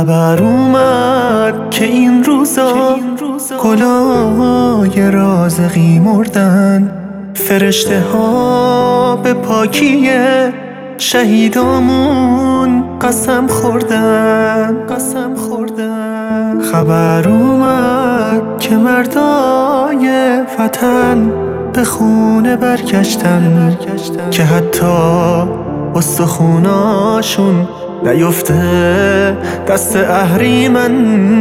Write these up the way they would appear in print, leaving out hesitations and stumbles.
خبر اومد که این روزا گلای رازقی مردن، فرشته ها به پاکی شهیدامون قسم خوردن. خبر اومد که مردای وطن به خونه برگشتن، که حتی استخوناشون نیفته دست اهریمن.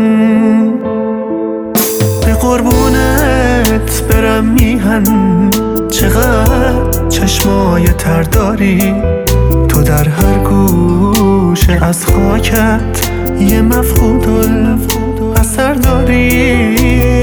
به قربونت برم میهن، چقدر چشمای تر داری تو، در هر گوشه از خاکت یه مفقود اثر داری.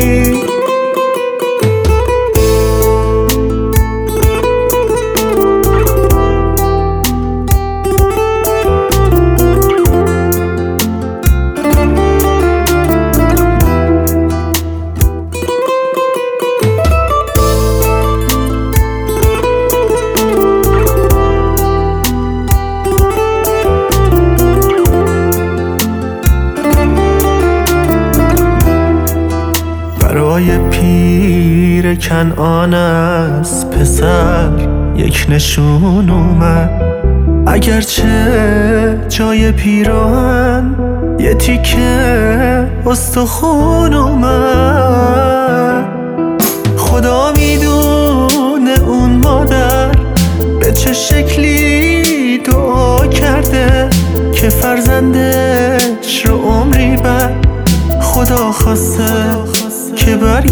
برای پیر کنعان از پسر یک نشون اومد، اگرچه جای پیراهن یه تیکه استخون اومد. خدا میدونه اون مادر به چه شکلی دعا کرده که فرزندش رو عمری بعد خدا خواسته که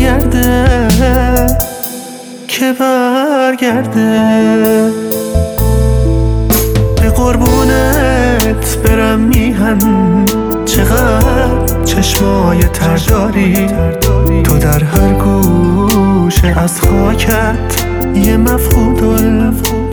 برگرده. به قربونت برم میهن، چقدر چشمای تر داری تو، در هر گوشه از خاکت یه مفقود